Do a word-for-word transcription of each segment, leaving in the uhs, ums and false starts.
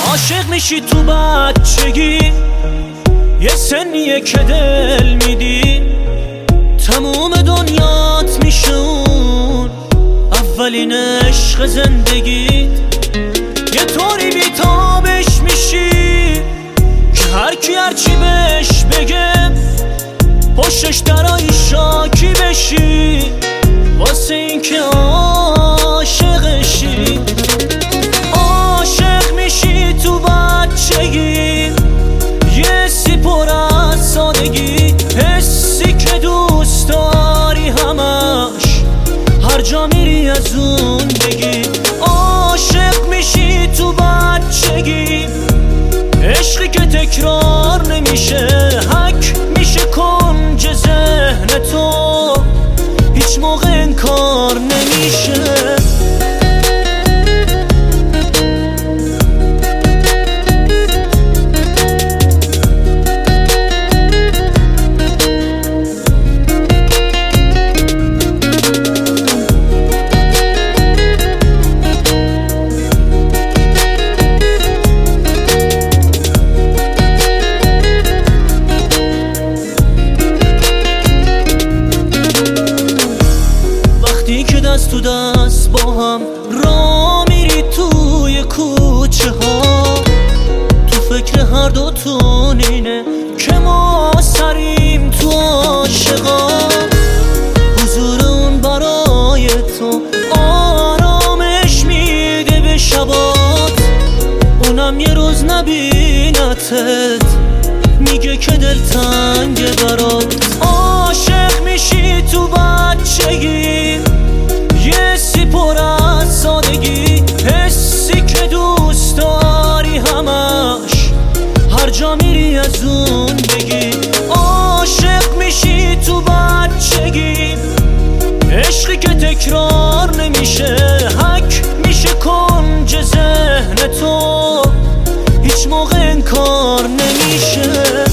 عاشق میشی تو بچگی، یه سنیه که دل میدی تموم دنیات میشه اون اولین عشق زندگیت. یه طوری بیتابش میشی که هر کی هرچی بهش بگه پشتش درای شاکی بشی واسه این که عاشقشی. عاشق میشی تو بچگی، یه سی پر از سادگی، حسی که دوست داری همش هر جا میری از اون بگی. عاشق میشی تو بچگی، عشقی که تکرار نمیشه، حک میشه کنج ذهن تو، هیچ موقع انکار نمیشه. دست تو دست با هم را میری توی کوچه ها، تو فکر هر دوتون اینه که ما سریم تو عاشقا. حضور اون برای تو آرامش میده به شبات، اونم یه روز نبینتت میگه که دلتنگه برات. عاشق میشی تو بچگی، یه سی پر از سادگی، حسی که دوست داری همش هر جا میری از اون بگی. عاشق میشی تو بچگی، عشقی که تکرار نمیشه، حک میشه کنج ذهن تو، هیچ موقع انکار نمیشه.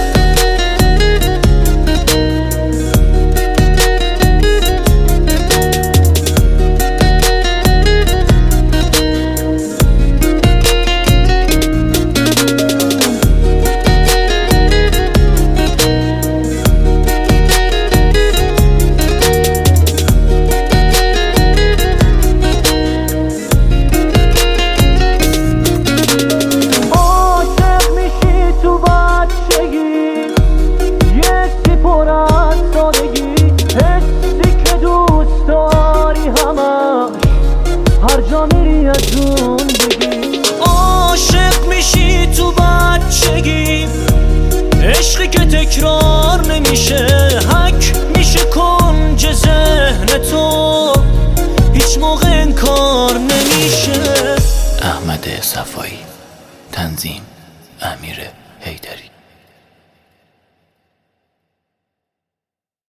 عاشق میشی تو بچگی، عشقی که تکرار نمیشه، حک میشه کنج ذهن تو، هیچ موقع انکار نمیشه. احمد صفایی، تنظیم امیر حیدری.